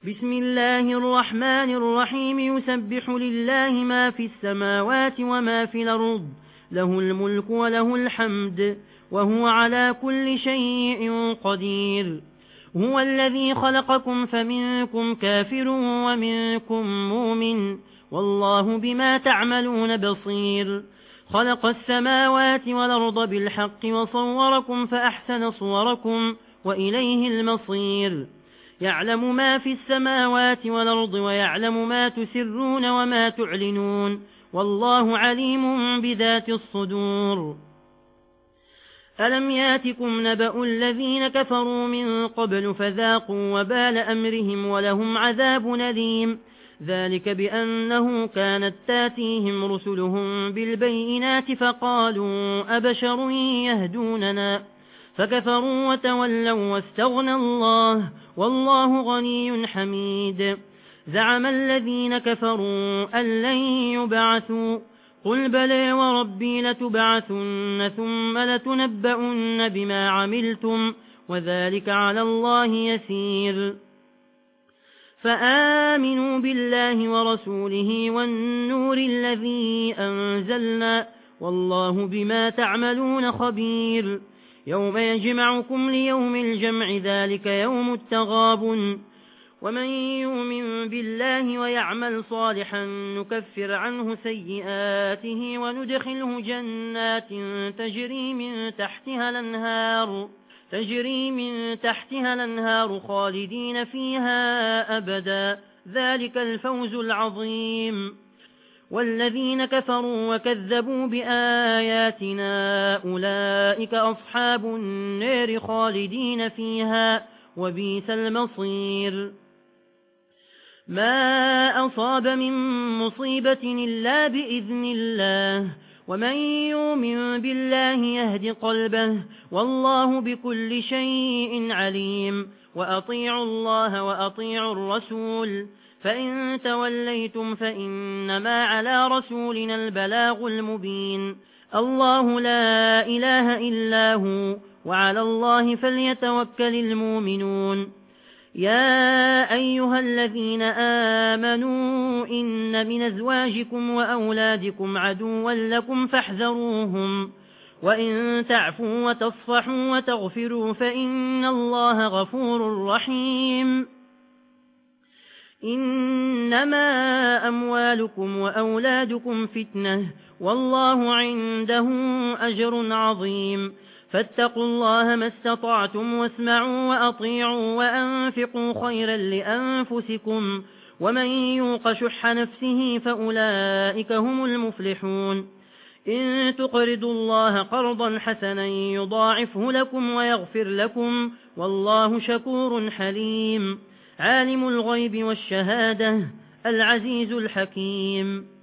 بسم الله الرحمن الرحيم يسبح لله ما في السماوات وما في الأرض له الملك وله الحمد وهو على كل شيء قدير هو الذي خلقكم فمنكم كافر ومنكم مؤمن والله بما تعملون بصير خلق السماوات والأرض بالحق وصوركم فأحسن صوركم وإليه المصير يعلم ما في السماوات والأرض ويعلم ما تسرون وما تعلنون والله عليم بذات الصدور ألم ياتكم نبأ الذين كفروا من قبل فذاقوا وبال أمرهم ولهم عذاب أليم ذلك بأنه كانت تاتيهم رسلهم بالبينات فقالوا أبشر يهدوننا فكفروا وتولوا واستغنى الله والله غني حميد زعم الذين كفروا أن لن يبعثوا قل بلى وربي لتبعثن ثم لتنبؤن بما عملتم وذلك على الله يسير فآمنوا بالله ورسوله والنور الذي أنزلنا والله بما تعملون خبير يوم يجمعكم ليوم الجمع ذلك يوم التغابن ومن يؤمن بالله ويعمل صالحا نكفر عنه سيئاته وندخله جنات تجري من تحتها الأنهار خالدين فيها أبدا ذلك الفوز العظيم والذين كفروا وكذبوا بآياتنا أولئك أصحاب النار خالدين فيها وبئس المصير ما أصاب من مصيبة إلا بإذن الله ومن يؤمن بالله يهد قلبه والله بكل شيء عليم وأطيعوا الله وأطيعوا الرسول فإن توليتم فإنما على رسولنا البلاغ المبين الله لا إله إلا هو وعلى الله فليتوكل المؤمنون يا أيها الذين آمنوا إن من أزواجكم وأولادكم عدوا لكم فاحذروهم وإن تعفوا وتصفحوا وتغفروا فإن الله غفور رحيم إنما أموالكم وأولادكم فتنة والله عنده أجر عظيم فاتقوا الله ما استطعتم واسمعوا وأطيعوا وأنفقوا خيرا لأنفسكم ومن يوق شح نفسه فأولئك هم المفلحون إن تقرضوا الله قرضا حسنا يضاعفه لكم ويغفر لكم والله شكور حليم عالم الغيب والشهادة العزيز الحكيم